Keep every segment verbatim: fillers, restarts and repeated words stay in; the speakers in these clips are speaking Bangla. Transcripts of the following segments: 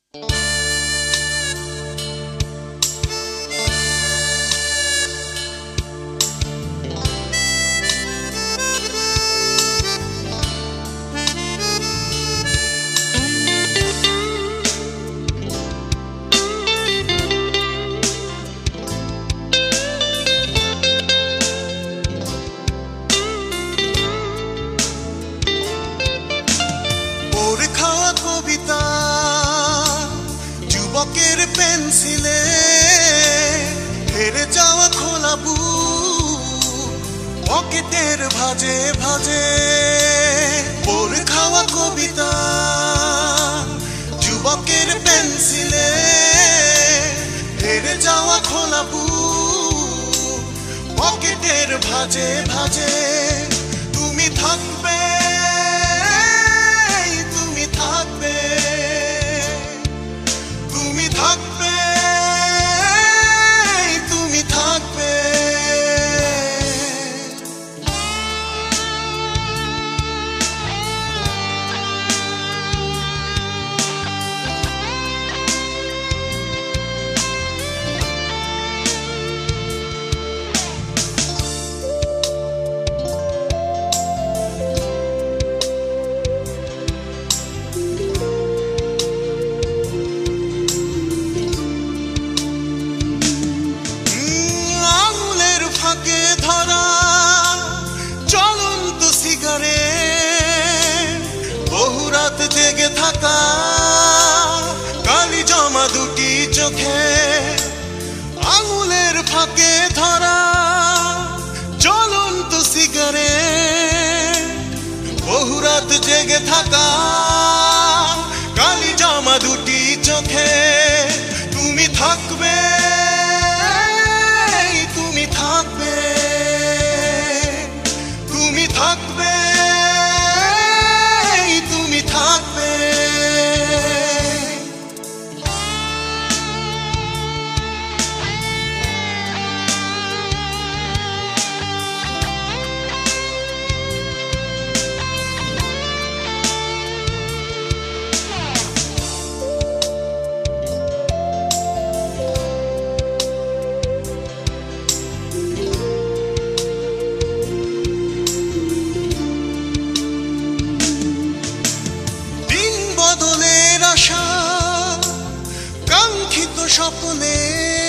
কবিতা যুবকের পেন্সিলে হেরে যাওয়া খোলা বুক পকেটের ভাজে ভাজে ওর খাওয়া কবিতা যুবকের পেন্সিলে হেরে যাওয়া খোলা বুক পকেটের ভাজে ভাজে তুমি থাকবে থাকবে তুমি থাকবে তুমি থাকবে ধরা চলন্ত সিগারেট বহু রাত জেগে থাকা কালি জমা দুটি চোখে আঙুলের ফাঁকে ধরা চলন্ত সিগারেট বহু রাত জেগে থাকা কালি জমা দুটি চোখে তুমি থাকবে তুমি থাকবে তুমি থাকবে তুমি থাকবে বদলের আশা কাঙ্ক্ষিত স্বপ্নে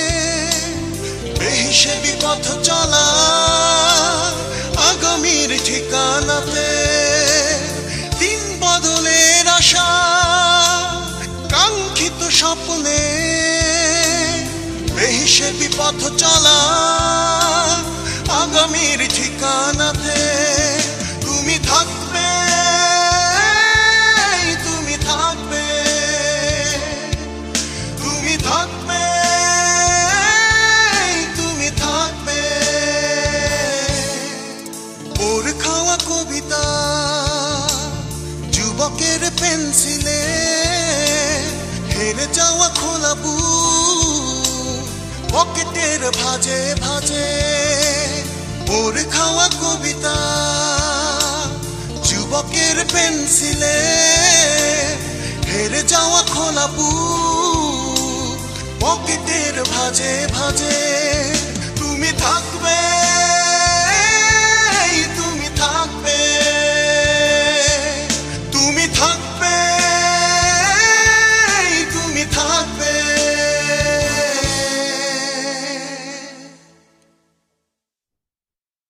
বেহিসেবি পথ চলা আগামীর ঠিকানাতে দিন বদলের আশা কাঙ্ক্ষিত স্বপ্নে বেহিসেবি পথ চলা আগামীর ঠিকানাতে তুমি থাকবে কবিতা যুবকের পেন্সিলে হেরে যাওয়া খোলা বুক পকেটের ভাজে ভাজে ওর খাওয়া কবিতা যুবকের পেন্সিলে হেরে যাওয়া খোলা বুক পকেটের ভাজে ভাজে তুমি থাকবে